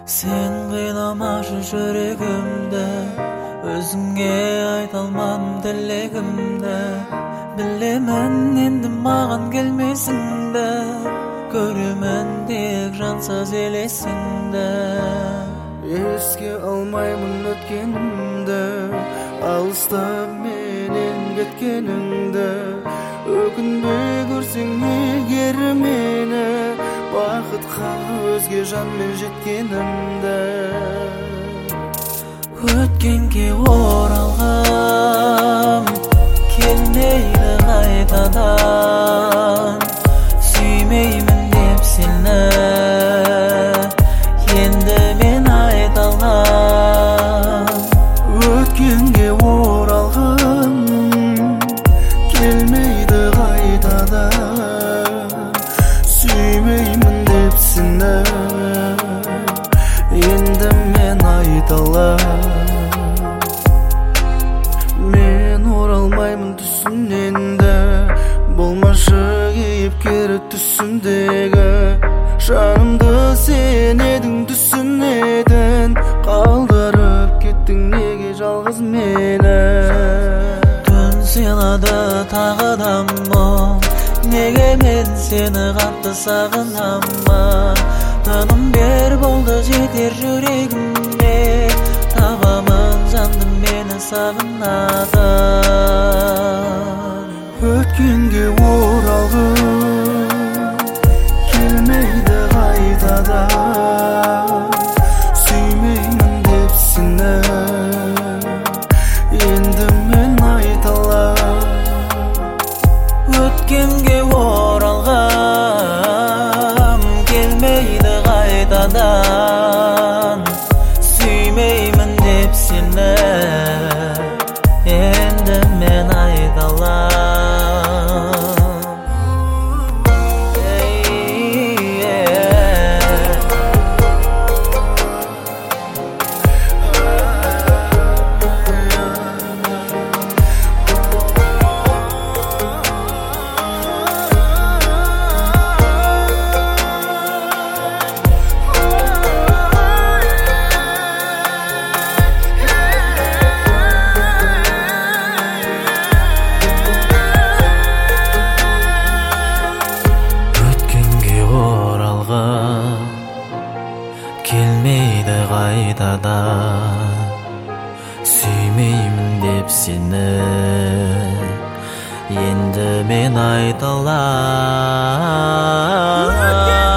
Sen kıylamaşı жүрегimді, өзіңе айта алмадым тілегімді. Білемін енді маған келмесіңді, көремін тек жансыз елесіңді. Еске алмаймын өткенімді, алыста менен кеткеніңді. Өкінбе көрсең егер мені, бақытқа өзге жанмен жеткенімді. Өткенге оралғым келмейді қайтадан, сүймеймін деп сені енді мен айта алғам. Өткенге оралғым келмейді қайтадан, сүймеймін деп сені енді мен айта алам. Мен оралмаймын түсіненді, болмашы кейіпкері түсіндегі. Жанымды сен едің түсінетін, қалдырып кеттің неге жалғыз мені. Түн сыйлады тағы да мұң, неге мен сені қатты сағынама. Тыным бер болды жетер жүрегіме, табамын жанды мені сағынады. Өткенге оралғым келмейді қайтадан, сүймеймін деп сені енді мен айта алам. Өткенге оралғым келмейді қайтадан, сүймеймін деп сені енді мен айта алам. Келмейді қайтадан, сүймеймін деп сені енді мен айта алам.